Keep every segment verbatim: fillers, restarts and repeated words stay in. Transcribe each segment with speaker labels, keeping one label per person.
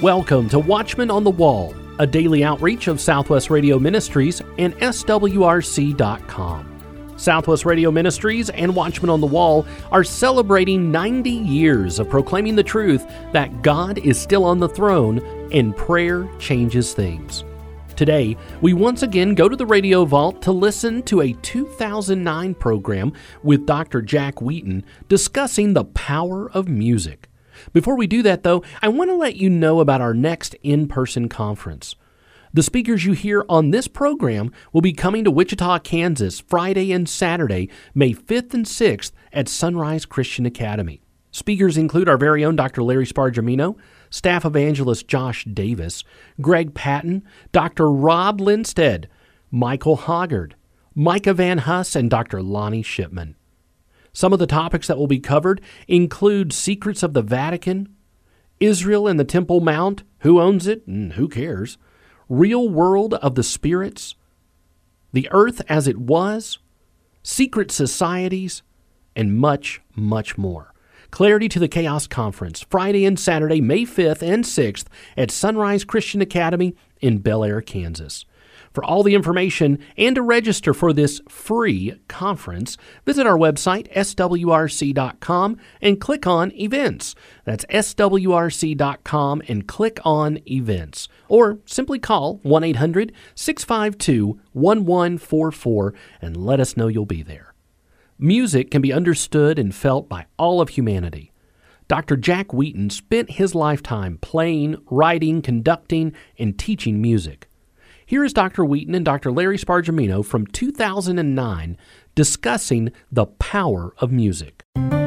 Speaker 1: Welcome to Watchmen on the Wall, a daily outreach of Southwest Radio Ministries and S W R C dot com. Southwest Radio Ministries and Watchmen on the Wall are celebrating ninety years of proclaiming the truth that God is still on the throne and prayer changes things. Today, we once again go to the radio vault to listen to a two thousand nine program with Doctor Jack Wheaton discussing the power of music. Before we do that, though, I want to let you know about our next in-person conference. The speakers you hear on this program will be coming to Wichita, Kansas, Friday and Saturday, May fifth and sixth at Sunrise Christian Academy. Speakers include our very own Doctor Larry Spargimino, Staff Evangelist Josh Davis, Greg Patton, Doctor Rob Lindstead, Michael Hoggard, Micah Van Huss, and Doctor Lonnie Shipman. Some of the topics that will be covered include secrets of the Vatican, Israel and the Temple Mount, who owns it and who cares, real world of the spirits, the earth as it was, secret societies, and much, much more. Clarity to the Chaos Conference, Friday and Saturday, May fifth and sixth at Sunrise Christian Academy in Bel Air, Kansas. For all the information and to register for this free conference, visit our website, S W R C dot com, and click on Events. That's S W R C dot com and click on Events. Or simply call one eight hundred, six five two, one one four four and let us know you'll be there. Music can be understood and felt by all of humanity. Doctor Jack Wheaton spent his lifetime playing, writing, conducting, and teaching music. Here is Doctor Wheaton and Doctor Larry Spargimino from two thousand nine discussing the power of music.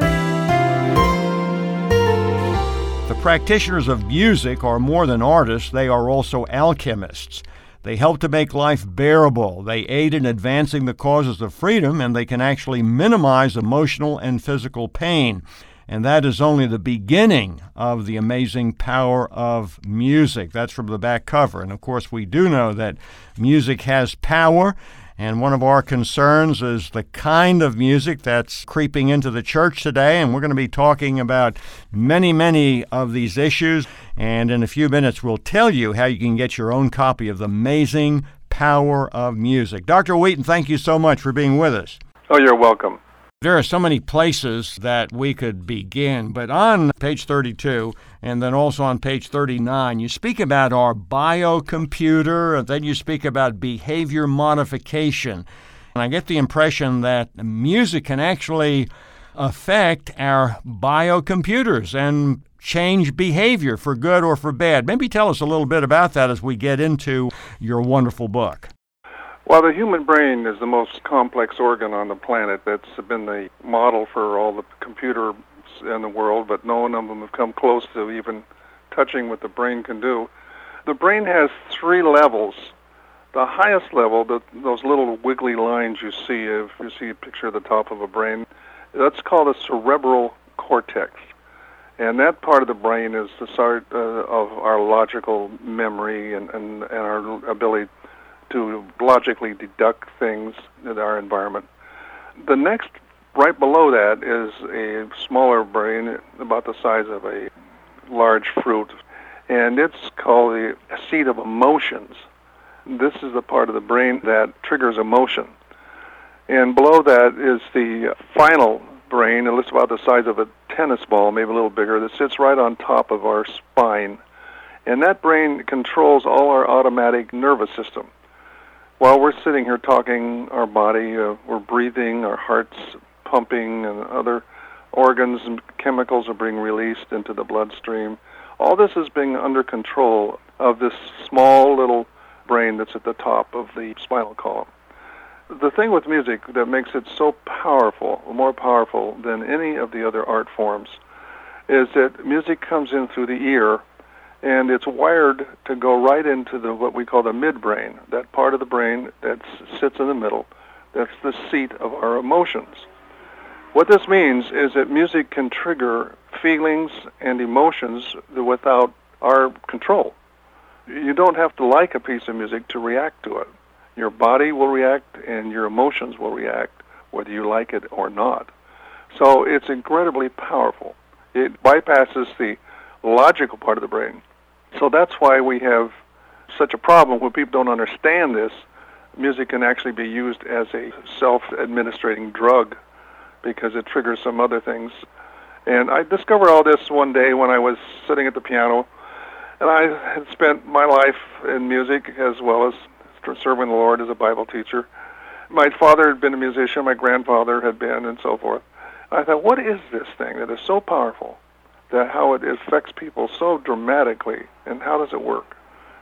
Speaker 2: The practitioners of music are more than artists, they are also alchemists. They help to make life bearable. They aid in advancing the causes of freedom, and they can actually minimize emotional and physical pain. And that is only the beginning of the amazing power of music. That's from the back cover. And of course, we do know that music has power. And one of our concerns is the kind of music that's creeping into the church today. And we're going to be talking about many, many of these issues. And in a few minutes, we'll tell you how you can get your own copy of The Amazing Power of Music. Doctor Wheaton, thank you so much for being with us.
Speaker 3: Oh, you're welcome.
Speaker 2: There are so many places that we could begin, but on page thirty-two and then also on page thirty-nine, you speak about our biocomputer, and then you speak about behavior modification. And I get the impression that music can actually affect our biocomputers and change behavior for good or for bad. Maybe tell us a little bit about that as we get into your wonderful book.
Speaker 3: Well, the human brain is the most complex organ on the planet. That's been the model for all the computers in the world, but none of them have come close to even touching what the brain can do. The brain has three levels. The highest level, the, those little wiggly lines you see, if you see a picture of the top of a brain, that's called a cerebral cortex. And that part of the brain is the start uh, of our logical memory and, and, and our ability to logically deduct things in our environment. The next, right below that, is a smaller brain, about the size of a large fruit, and it's called the seat of emotions. This is the part of the brain that triggers emotion. And below that is the final brain, and it's about the size of a tennis ball, maybe a little bigger, that sits right on top of our spine. And that brain controls all our automatic nervous system. While we're sitting here talking, our body, uh, we're breathing, our heart's pumping, and other organs and chemicals are being released into the bloodstream. All this is being under control of this small little brain that's at the top of the spinal column. The thing with music that makes it so powerful, more powerful than any of the other art forms, is that music comes in through the ear, and it's wired to go right into the what we call the midbrain, that part of the brain that sits in the middle. That's the seat of our emotions. What this means is that music can trigger feelings and emotions without our control. You don't have to like a piece of music to react to it. Your body will react and your emotions will react, whether you like it or not. So it's incredibly powerful. It bypasses the logical part of the brain So that's why we have such a problem when people don't understand this. Music can actually be used as a self-administrating drug because it triggers some other things. And I discovered all this one day when I was sitting at the piano, and I had spent my life in music as well as serving the Lord as a Bible teacher. My father had been a musician, my grandfather had been, and so forth. I thought, what is this thing that is so powerful, that how it affects people so dramatically, and how does it work?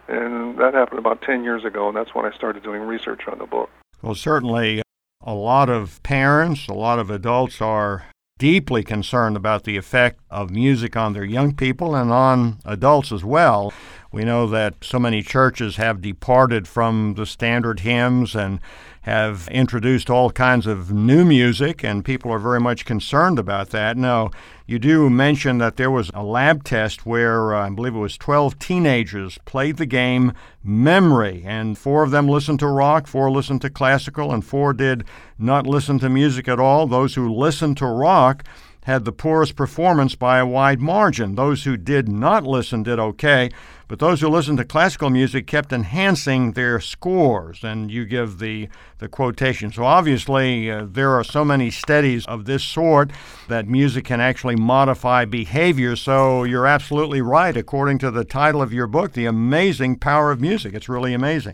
Speaker 3: And that happened about ten years ago, and that's when I started doing research on the book.
Speaker 2: Well, certainly a lot of parents, a lot of adults are deeply concerned about the effect of music on their young people and on adults as well. We know that so many churches have departed from the standard hymns and have introduced all kinds of new music, and people are very much concerned about that. Now, you do mention that there was a lab test where uh, I believe it was twelve teenagers played the game Memory, and four of them listened to rock, four listened to classical, and four did not listen to music at all. Those who listened to rock had the poorest performance by a wide margin. Those who did not listen did okay, but those who listened to classical music kept enhancing their scores, and you give the, the quotation. So obviously uh, there are so many studies of this sort that music can actually modify behavior, so you're absolutely right, according to the title of your book, The Amazing Power of Music. It's really amazing.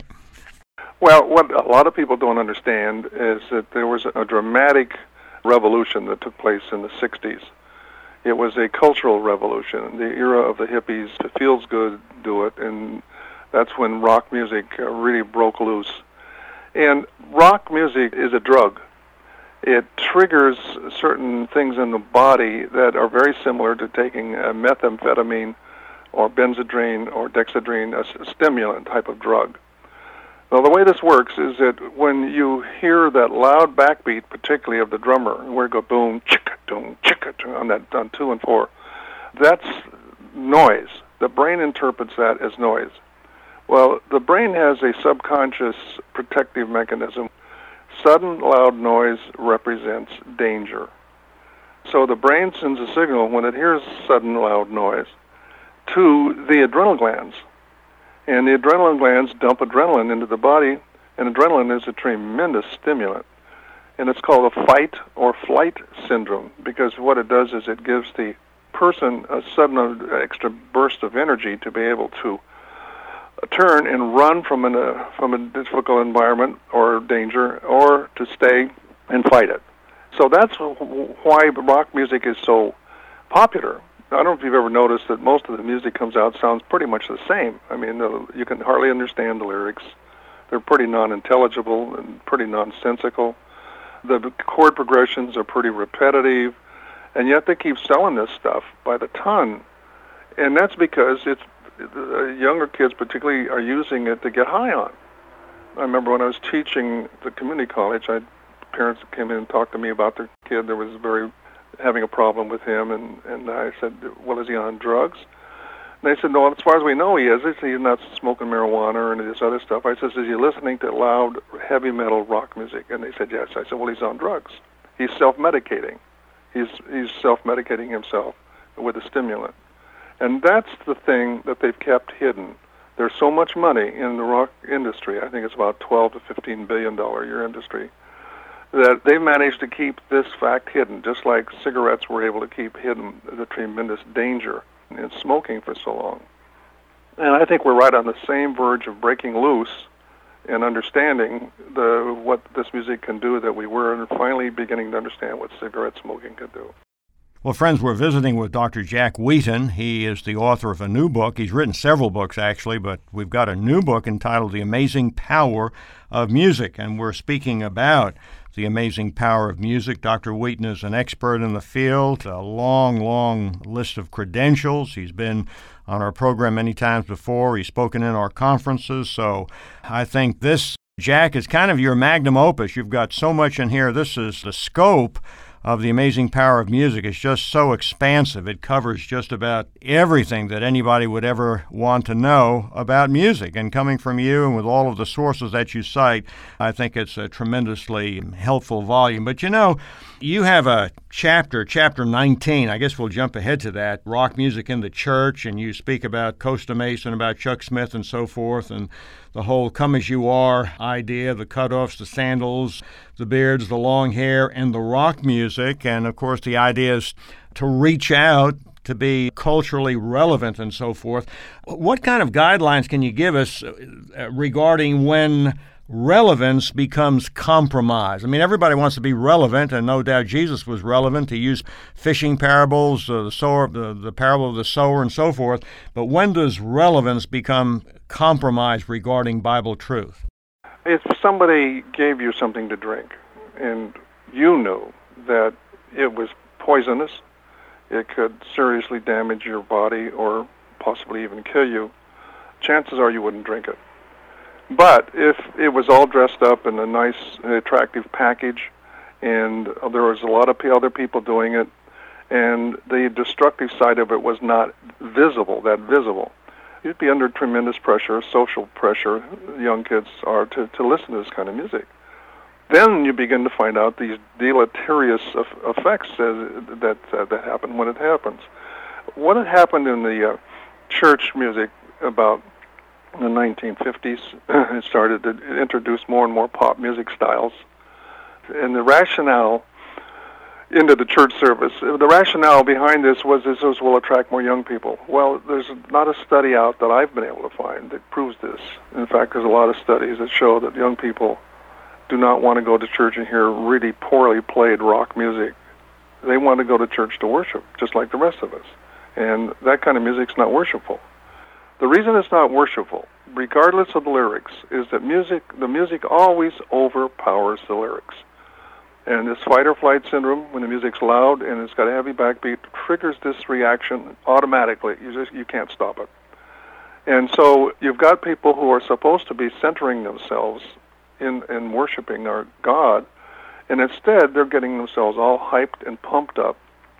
Speaker 3: Well, what a lot of people don't understand is that there was a dramatic revolution that took place in the sixties. It was a cultural revolution, the era of the hippies. It feels good, do it, and that's when rock music uh, really broke loose. And rock music is a drug. It triggers certain things in the body that are very similar to taking a methamphetamine or Benzedrine or Dexedrine, a stimulant type of drug. Well, the way this works is that when you hear that loud backbeat, particularly of the drummer, where it goes boom, chicka, doom, chicka, doom, on that on two and four, that's noise. The brain interprets that as noise. Well, the brain has a subconscious protective mechanism. Sudden loud noise represents danger. So the brain sends a signal when it hears sudden loud noise to the adrenal glands. And the adrenaline glands dump adrenaline into the body, and adrenaline is a tremendous stimulant. And it's called a fight or flight syndrome, because what it does is it gives the person a sudden extra burst of energy to be able to turn and run from, an, uh, from a difficult environment or danger, or to stay and fight it. So that's why rock music is so popular. I don't know if you've ever noticed that most of the music comes out sounds pretty much the same. I mean, uh, you can hardly understand the lyrics. They're pretty non-intelligible and pretty nonsensical. The chord progressions are pretty repetitive, and yet they keep selling this stuff by the ton. And that's because it's the younger kids particularly are using it to get high on. I remember when I was teaching at the community college, I had parents came in and talked to me about their kid that was very having a problem with him, and, and I said, well, is he on drugs? And they said, no, as far as we know he is. He's not smoking marijuana or any of this other stuff. I said, is he listening to loud, heavy metal rock music? And they said, yes. I said, well, he's on drugs. He's self-medicating. He's, he's self-medicating himself with a stimulant. And that's the thing that they've kept hidden. There's so much money in the rock industry. I think it's about twelve to fifteen billion dollars a year industry, that they've managed to keep this fact hidden, just like cigarettes were able to keep hidden the tremendous danger in smoking for so long. And I think we're right on the same verge of breaking loose and understanding the what this music can do that we were finally beginning to understand what cigarette smoking could do.
Speaker 2: Well, friends, we're visiting with Doctor Jack Wheaton. He is the author of a new book. He's written several books, actually, but we've got a new book entitled The Amazing Power of Music, and we're speaking about the amazing power of music. Doctor Wheaton is an expert in the field, a long, long list of credentials. He's been on our program many times before. He's spoken in our conferences, so I think this, Jack, is kind of your magnum opus. You've got so much in here. This is the scope of The Amazing Power of Music is just so expansive. It covers just about everything that anybody would ever want to know about music. And coming from you and with all of the sources that you cite, I think it's a tremendously helpful volume. But you know, you have a chapter, chapter nineteen, I guess we'll jump ahead to that, Rock Music in the Church, and you speak about Costa Mason, about Chuck Smith and so forth, and the whole come as you are idea, the cutoffs, the sandals, the beards, the long hair, and the rock music. And of course, the idea is to reach out, to be culturally relevant and so forth. What kind of guidelines can you give us regarding when relevance becomes compromise? I mean, everybody wants to be relevant, and no doubt Jesus was relevant. He used fishing parables, uh, the sower, the, the parable of the sower, and so forth. But when does relevance become compromise regarding Bible truth?
Speaker 3: If somebody gave you something to drink, and you knew that it was poisonous, it could seriously damage your body or possibly even kill you, chances are you wouldn't drink it. But if it was all dressed up in a nice, attractive package, and there was a lot of other people doing it, and the destructive side of it was not visible, that visible, you'd be under tremendous pressure, social pressure, young kids are, to, to listen to this kind of music. Then you begin to find out these deleterious effects that, uh, that happen when it happens. What had happened in the uh, church music about in the nineteen fifties, it started to introduce more and more pop music styles. And the rationale into the church service, the rationale behind this was this will attract more young people. Well, there's not a study out that I've been able to find that proves this. In fact, there's a lot of studies that show that young people do not want to go to church and hear really poorly played rock music. They want to go to church to worship, just like the rest of us. And that kind of music's not worshipful. The reason it's not worshipful, regardless of the lyrics, is that music, the music always overpowers the lyrics. And this fight or flight syndrome, when the music's loud and it's got a heavy backbeat, triggers this reaction automatically. You just you can't stop it. And so you've got people who are supposed to be centering themselves in, in worshiping our God, and instead they're getting themselves all hyped and pumped up.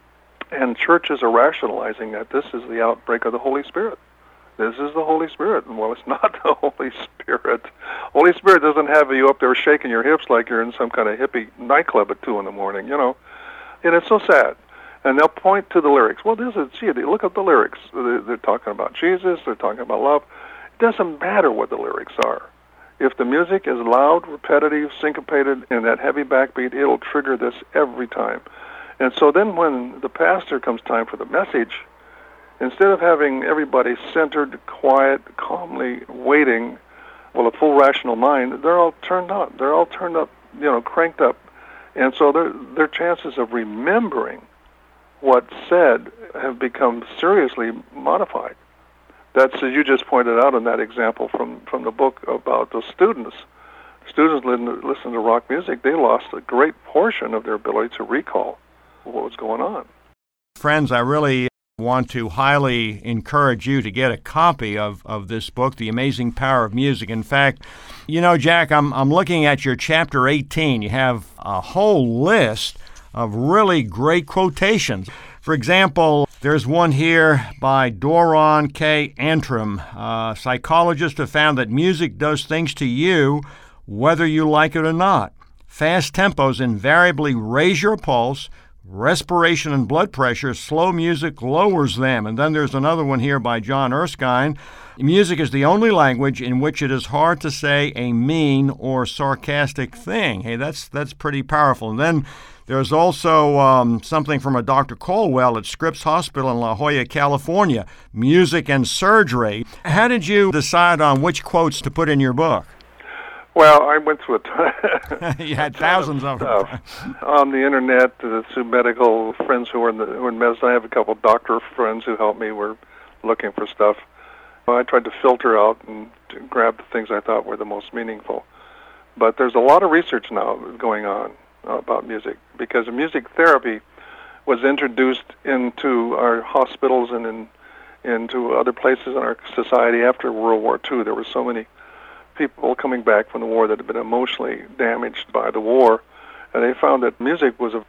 Speaker 3: And churches are rationalizing that this is the outbreak of the Holy Spirit. This is the Holy Spirit. And well, it's not the Holy Spirit. Holy Spirit doesn't have you up there shaking your hips like you're in some kind of hippie nightclub at two in the morning, you know. And it's so sad. And they'll point to the lyrics. Well, this is, gee, look at the lyrics. They're, they're talking about Jesus. They're talking about love. It doesn't matter what the lyrics are. If the music is loud, repetitive, syncopated, and that heavy backbeat, it'll trigger this every time. And so then when the pastor comes time for the message, instead of having everybody centered, quiet, calmly waiting, well, a full rational mind, they're all turned on. They're all turned up, you know, cranked up. And so their their chances of remembering what's said have become seriously modified. That's, as you just pointed out in that example from, from the book about the students. Students listen to rock music, they lost a great portion of their ability to recall what was going on.
Speaker 2: Friends, I really want to highly encourage you to get a copy of, of this book, The Amazing Power of Music. In fact, you know, Jack, I'm I'm looking at your chapter eighteen. You have a whole list of really great quotations. For example, there's one here by Doron K. Antrim. Uh, psychologists have found that music does things to you whether you like it or not. Fast tempos invariably raise your pulse, respiration and blood pressure. Slow music lowers them. And then there's another one here by John Erskine. Music is the only language in which it is hard to say a mean or sarcastic thing. Hey, that's that's pretty powerful. And then there's also um, something from a Doctor Colwell at Scripps Hospital in La Jolla, California, Music and Surgery. How did you decide on which quotes to put in your book?
Speaker 3: Well, I went through a ton.
Speaker 2: You had thousands of them.
Speaker 3: On the internet, uh, through medical friends who were in, the, who were in medicine. I have a couple of doctor friends who helped me, were looking for stuff. Well, I tried to filter out and to grab the things I thought were the most meaningful. But there's a lot of research now going on about music, because music therapy was introduced into our hospitals and in, into other places in our society after World War Two. There were so many people coming back from the war that had been emotionally damaged by the war, and they found that music was a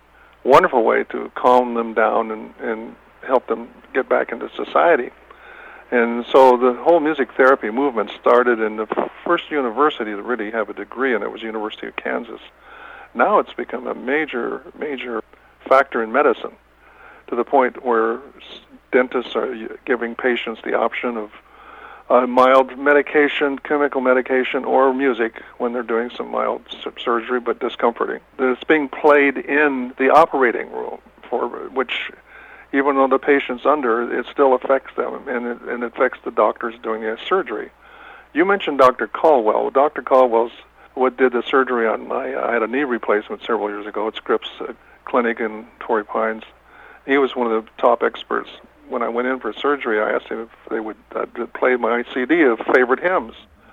Speaker 3: wonderful way to calm them down and, and help them get back into society. And so the whole music therapy movement started in the first university to really have a degree, and it was University of Kansas. Now it's become a major, major factor in medicine, to the point where dentists are giving patients the option of uh, mild medication, chemical medication, or music when they're doing some mild surgery but discomforting. It's being played in the operating room, for which, even though the patient's under, it still affects them, and it, and it affects the doctors doing the surgery. You mentioned Doctor Caldwell. Well, Doctor Caldwell's what did the surgery on my, I had a knee replacement several years ago at Scripps uh, Clinic in Torrey Pines. He was one of the top experts. When I went in for surgery, I asked him if they would uh, play my C D of favorite hymns.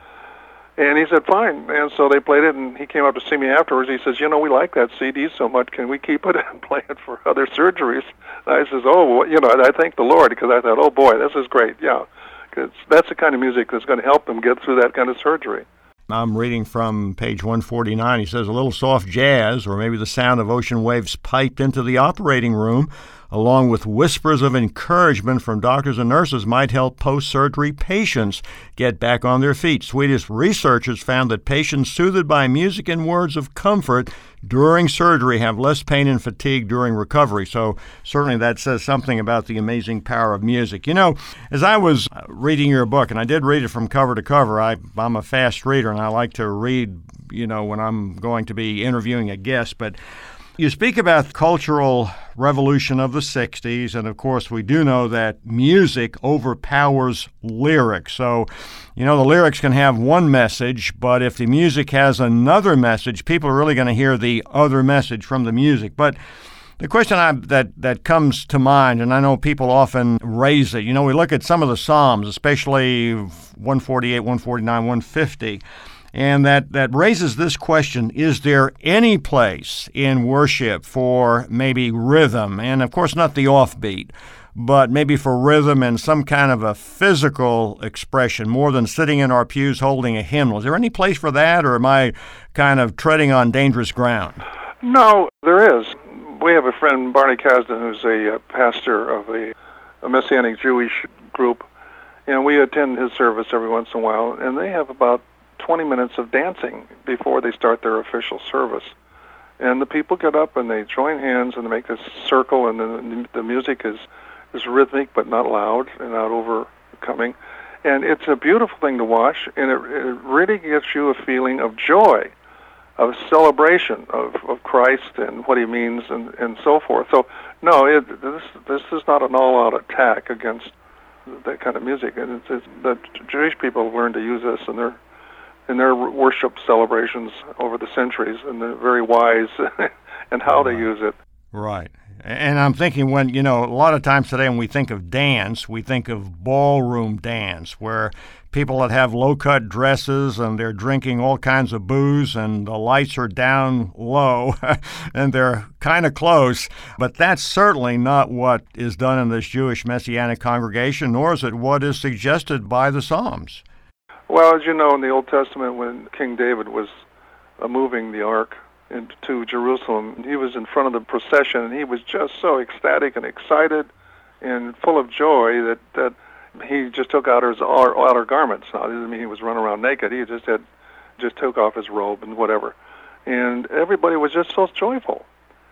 Speaker 3: And he said, fine. And so they played it, and he came up to see me afterwards. He says, you know, we like that C D so much. Can we keep it and play it for other surgeries? And I says, oh, well, you know, I thank the Lord, because I thought, oh, boy, this is great. Yeah, because that's the kind of music that's going to help them get through that kind of surgery.
Speaker 2: I'm reading from page one forty-nine. He says, a little soft jazz, or maybe the sound of ocean waves piped into the operating room, along with whispers of encouragement from doctors and nurses, might help post-surgery patients get back on their feet. Swedish researchers found that patients soothed by music and words of comfort during surgery have less pain and fatigue during recovery. So certainly that says something about the amazing power of music. You know, as I was reading your book, and I did read it from cover to cover, I, I'm a fast reader, and I like to read, you know, when I'm going to be interviewing a guest, but you speak about the cultural revolution of the sixties, and of course we do know that music overpowers lyrics. So, you know, the lyrics can have one message, but if the music has another message, people are really going to hear the other message from the music. But the question I, that, that comes to mind, and I know people often raise it, you know, we look at some of the Psalms, especially one forty-eight, one forty-nine, one fifty, and that, that raises this question, is there any place in worship for maybe rhythm, and of course not the offbeat, but maybe for rhythm and some kind of a physical expression, more than sitting in our pews holding a hymnal? Is there any place for that, or am I kind of treading on dangerous ground?
Speaker 3: No, there is. We have a friend, Barney Kasdan, who's a uh, pastor of a, a Messianic Jewish group, and we attend his service every once in a while, and they have about twenty minutes of dancing before they start their official service. And the people get up and they join hands and they make this circle, and the, the music is, is rhythmic but not loud and not overcoming. And it's a beautiful thing to watch, and it, it really gives you a feeling of joy, of celebration of, of Christ and what he means, and, and so forth. So, no, it, this this is not an all-out attack against that kind of music. And it's, it's, the Jewish people have learned to use this in their in their worship celebrations over the centuries, and they're very wise in how they use it.
Speaker 2: Right. And I'm thinking, when, you know, a lot of times today when we think of dance, we think of ballroom dance, where people that have low-cut dresses and they're drinking all kinds of booze and the lights are down low and they're kind of close. But that's certainly not what is done in this Jewish Messianic congregation, nor is it what is suggested by the Psalms.
Speaker 3: Well, as you know, in the Old Testament, when King David was uh, moving the ark into Jerusalem, he was in front of the procession, and he was just so ecstatic and excited and full of joy that, that he just took out his outer garments. Now, it doesn't mean he was running around naked. He just had just took off his robe and whatever. And everybody was just so joyful.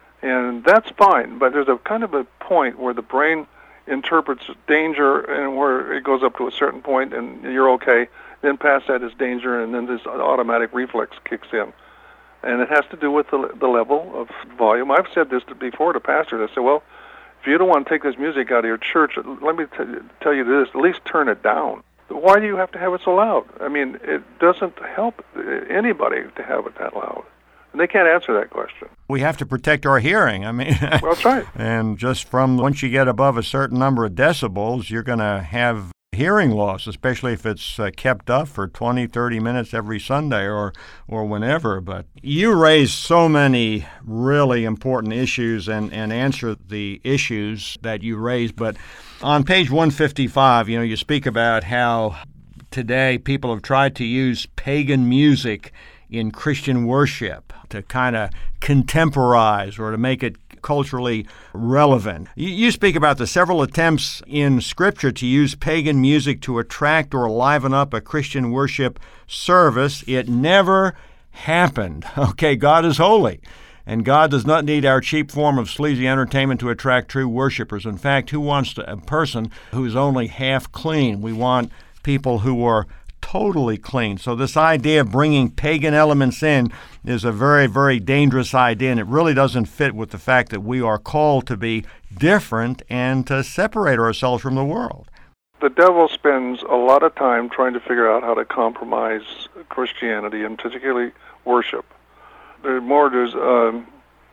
Speaker 3: And that's fine, but there's a kind of a point where the brain interprets danger, and where it goes up to a certain point and you're okay. Then past that is danger, and then this automatic reflex kicks in. And it has to do with the, the level of volume. I've said this before to pastors. I said, well, if you don't want to take this music out of your church, let me t- tell you this, at least turn it down. Why do you have to have it so loud? I mean, it doesn't help anybody to have it that loud. And they can't answer that question.
Speaker 2: We have to protect our hearing. I mean,
Speaker 3: well, that's right.
Speaker 2: And just from once you get above a certain number of decibels, you're going to have hearing loss, especially if it's uh, kept up for twenty, thirty minutes every Sunday or or whenever. But you raise so many really important issues and, and answer the issues that you raise. But on page one fifty-five, you know, you speak about how today people have tried to use pagan music in Christian worship to kind of contemporize or to make it culturally relevant. You, you speak about the several attempts in Scripture to use pagan music to attract or liven up a Christian worship service. It never happened. Okay, God is holy. And God does not need our cheap form of sleazy entertainment to attract true worshipers. In fact, who wants to, a person who is only half clean? We want people who are totally clean. So this idea of bringing pagan elements in is a very, very dangerous idea, and it really doesn't fit with the fact that we are called to be different and to separate ourselves from the world.
Speaker 3: The devil spends a lot of time trying to figure out how to compromise Christianity, and particularly worship. There's more there's um,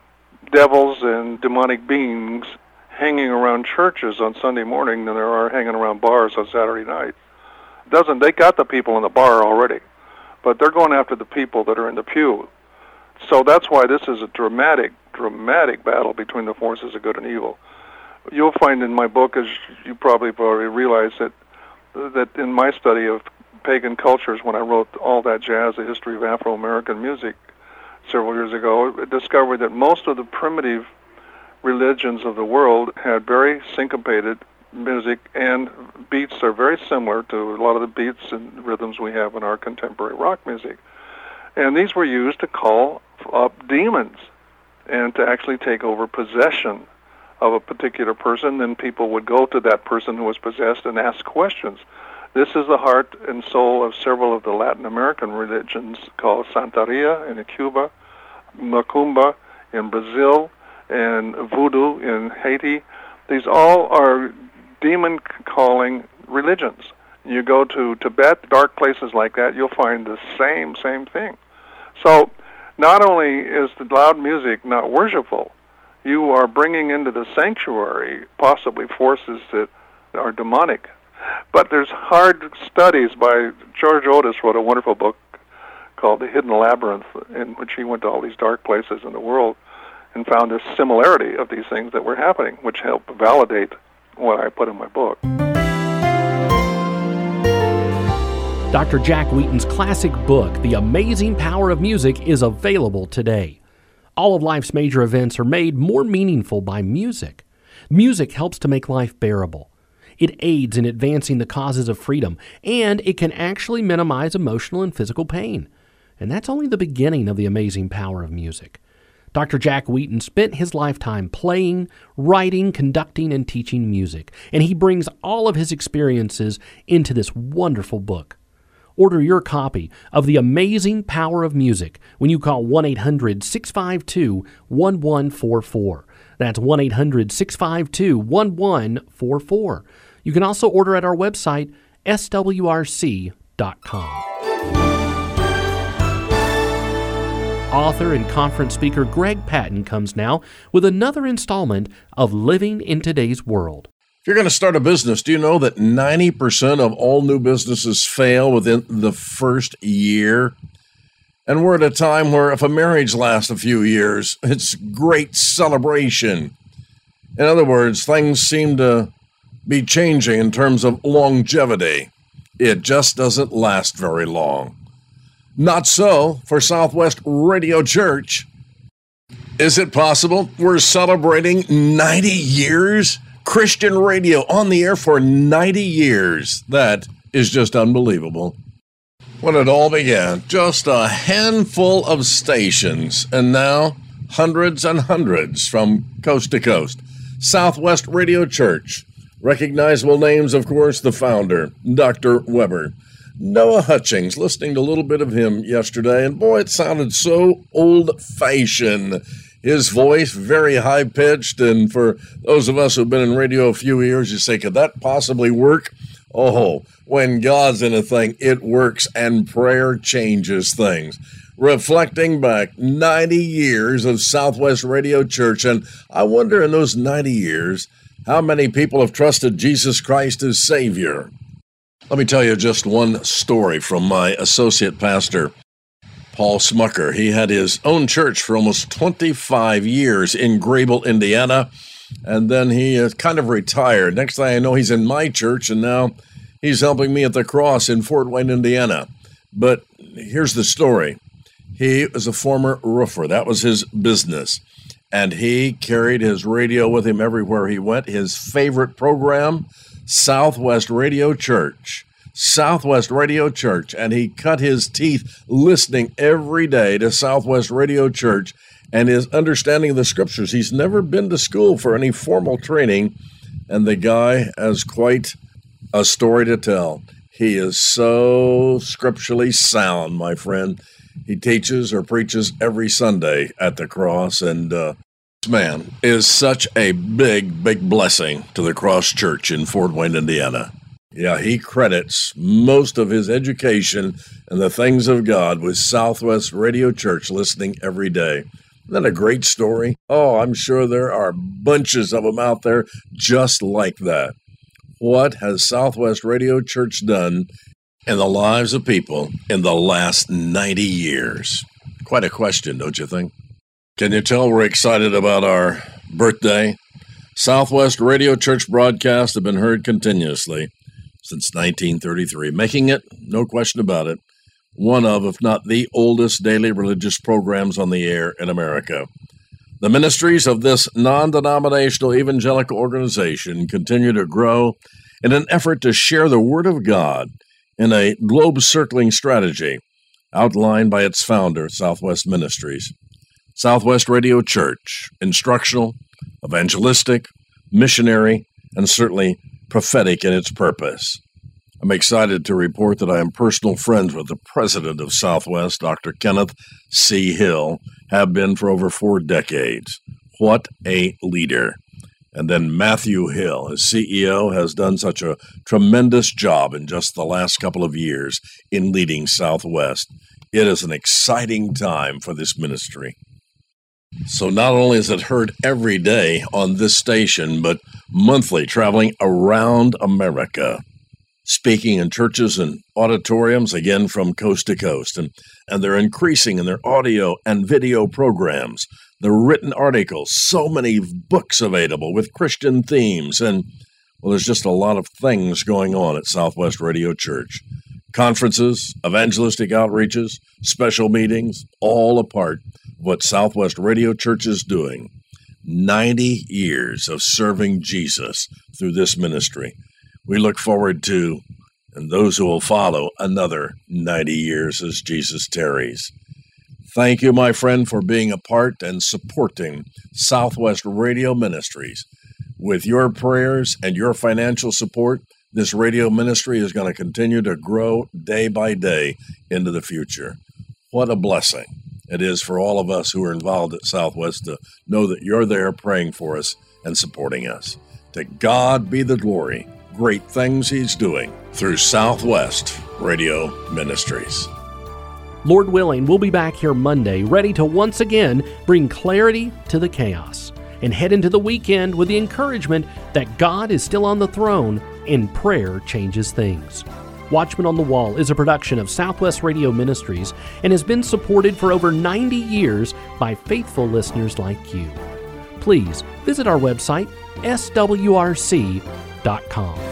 Speaker 3: devils and demonic beings hanging around churches on Sunday morning than there are hanging around bars on Saturday night. Doesn't they got the people in the bar already, but they're going after the people that are in the pew. So that's why this is a dramatic, dramatic battle between the forces of good and evil. You'll find in my book, as you probably have already realized, that that in my study of pagan cultures, when I wrote All That Jazz, A History of Afro-American Music, several years ago, I discovered that most of the primitive religions of the world had very syncopated music, and beats are very similar to a lot of the beats and rhythms we have in our contemporary rock music. And these were used to call up demons and to actually take over possession of a particular person. Then people would go to that person who was possessed and ask questions. This is the heart and soul of several of the Latin American religions called Santeria in Cuba, Macumba in Brazil, and Voodoo in Haiti. These all are demon-calling religions. You go to Tibet, dark places like that, you'll find the same, same thing. So not only is the loud music not worshipful, you are bringing into the sanctuary possibly forces that are demonic. But there's hard studies by George Otis wrote a wonderful book called The Hidden Labyrinth, in which he went to all these dark places in the world and found this similarity of these things that were happening, which helped validate what I put in my book.
Speaker 1: Doctor Jack Wheaton's classic book, The Amazing Power of Music, is available today. All of life's major events are made more meaningful by music. Music helps to make life bearable. It aids in advancing the causes of freedom, and it can actually minimize emotional and physical pain. And that's only the beginning of the amazing power of music. Doctor Jack Wheaton spent his lifetime playing, writing, conducting, and teaching music, and he brings all of his experiences into this wonderful book. Order your copy of The Amazing Power of Music when you call one eight hundred, six five two, one one four four. That's one eight hundred, six five two, one one four four. You can also order at our website, S W R C dot com. Author and conference speaker Greg Patton comes now with another installment of Living in Today's World.
Speaker 4: If you're going to start a business, do you know that ninety percent of all new businesses fail within the first year? And we're at a time where if a marriage lasts a few years, it's great celebration. In other words, things seem to be changing in terms of longevity. It just doesn't last very long. Not so for Southwest Radio Church. Is it possible we're celebrating ninety years? Christian radio on the air for ninety years. That is just unbelievable. When it all began, just a handful of stations, and now hundreds and hundreds from coast to coast. Southwest Radio Church. Recognizable names, of course, the founder, Doctor Weber. Noah Hutchings, listening to a little bit of him yesterday, and boy, it sounded so old-fashioned. His voice, very high-pitched, and for those of us who've been in radio a few years, you say, could that possibly work? Oh, when God's in a thing, it works, and prayer changes things. Reflecting back ninety years of Southwest Radio Church, and I wonder in those ninety years, how many people have trusted Jesus Christ as Savior? Let me tell you just one story from my associate pastor, Paul Smucker. He had his own church for almost twenty-five years in Grable, Indiana, and then he uh, kind of retired. Next thing I know, he's in my church, and now he's helping me at the Cross in Fort Wayne, Indiana. But here's the story. He was a former roofer. That was his business. and he carried his radio with him everywhere he went. His favorite program, Southwest Radio Church. Southwest Radio Church, and he cut his teeth listening every day to Southwest Radio Church and his understanding of the Scriptures. He's never been to school for any formal training, and the guy has quite a story to tell. He is so scripturally sound, my friend. He teaches or preaches every Sunday at the Cross, and uh, this man is such a big, big blessing to the Cross Church in Fort Wayne, Indiana. Yeah, he credits most of his education and the things of God with Southwest Radio Church, listening every day. Isn't that a great story? Oh, I'm sure there are bunches of them out there just like that. What has Southwest Radio Church done in the lives of people in the last ninety years? Quite a question, don't you think? Can you tell we're excited about our birthday? Southwest Radio Church broadcasts have been heard continuously since nineteen thirty-three, making it, no question about it, one of, if not the oldest daily religious programs on the air in America. The ministries of this non-denominational evangelical organization continue to grow in an effort to share the Word of God in a globe-circling strategy outlined by its founder, Southwest Ministries. Southwest Radio Church, instructional, evangelistic, missionary, and certainly prophetic in its purpose. I'm excited to report that I am personal friends with the president of Southwest, Doctor Kenneth C. Hill, have been for over four decades. What a leader. And then Matthew Hill, his C E O, has done such a tremendous job in just the last couple of years in leading Southwest. It is an exciting time for this ministry. So not only is it heard every day on this station, but monthly, traveling around America, speaking in churches and auditoriums, again from coast to coast. And, and they're increasing in their audio and video programs, the written articles, so many books available with Christian themes. And, well, there's just a lot of things going on at Southwest Radio Church. Conferences, evangelistic outreaches, special meetings, all a part of what Southwest Radio Church is doing. ninety years of serving Jesus through this ministry. We look forward to, and those who will follow, another ninety years as Jesus tarries. Thank you, my friend, for being a part and supporting Southwest Radio Ministries. With your prayers and your financial support, this radio ministry is going to continue to grow day by day into the future. What a blessing it is for all of us who are involved at Southwest to know that you're there praying for us and supporting us. To God be the glory. Great things He's doing through Southwest Radio Ministries.
Speaker 1: Lord willing, we'll be back here Monday, ready to once again bring clarity to the chaos and head into the weekend with the encouragement that God is still on the throne and prayer changes things. Watchman on the Wall is a production of Southwest Radio Ministries and has been supported for over ninety years by faithful listeners like you. Please visit our website, S W R C dot com.